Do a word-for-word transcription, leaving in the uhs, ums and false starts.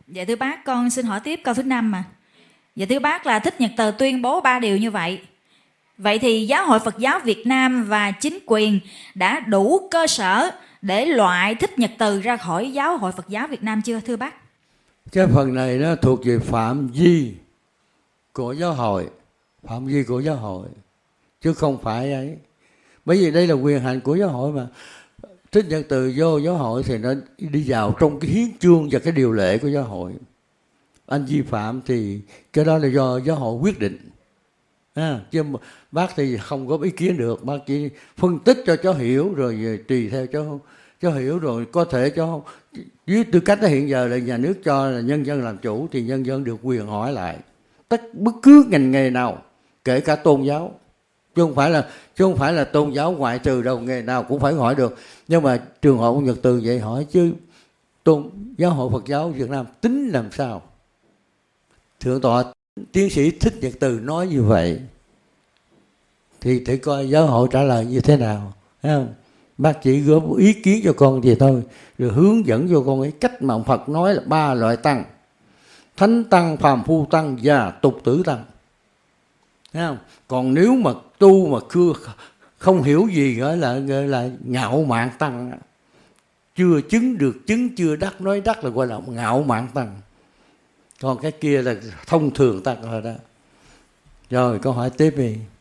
Dạ thưa bác, con xin hỏi tiếp câu thứ năm mà. Dạ thưa bác, là Thích Nhật Từ tuyên bố ba điều như vậy. Vậy thì Giáo hội Phật giáo Việt Nam và chính quyền đã đủ cơ sở để loại Thích Nhật Từ ra khỏi Giáo hội Phật giáo Việt Nam chưa thưa bác? Cái phần này nó thuộc về phạm vi của giáo hội, phạm vi của giáo hội, chứ không phải ấy. Bởi vì đây là quyền hành của giáo hội mà. Thích Nhật Từ vô giáo hội thì nó đi vào trong cái hiến chương và cái điều lệ của giáo hội. Anh vi phạm thì cái đó là do giáo hội quyết định. À, chứ bác thì không có ý kiến được, bác chỉ phân tích cho cháu hiểu rồi tùy theo cháu cháu hiểu rồi có thể cháu với tư cách hiện giờ là nhà nước cho là nhân dân làm chủ thì nhân dân được quyền hỏi lại tất bất cứ ngành nghề nào, kể cả tôn giáo, chứ không phải là chứ không phải là tôn giáo ngoại trừ đâu, nghề nào cũng phải hỏi được. Nhưng mà trường hợp của Nhật Từ vậy hỏi chứ tôn giáo hội Phật giáo Việt Nam tính làm sao? Thượng tọa tiến sĩ Thích Nhật Từ nói như vậy thì thử coi giáo hội trả lời như thế nào, thấy không? Bác chỉ góp ý kiến cho con vậy thôi, rồi hướng dẫn cho con ấy cách mà Phật nói là ba loại tăng: thánh tăng, phàm phu tăng và tục tử tăng, thấy không? Còn nếu mà tu mà chưa không hiểu gì gọi là gọi là ngạo mạn tăng, chưa chứng được chứng, chưa đắc nói đắc là gọi là ngạo mạn tăng. Còn cái kia là thông thường tăng rồi đó. Rồi câu hỏi tiếp đi.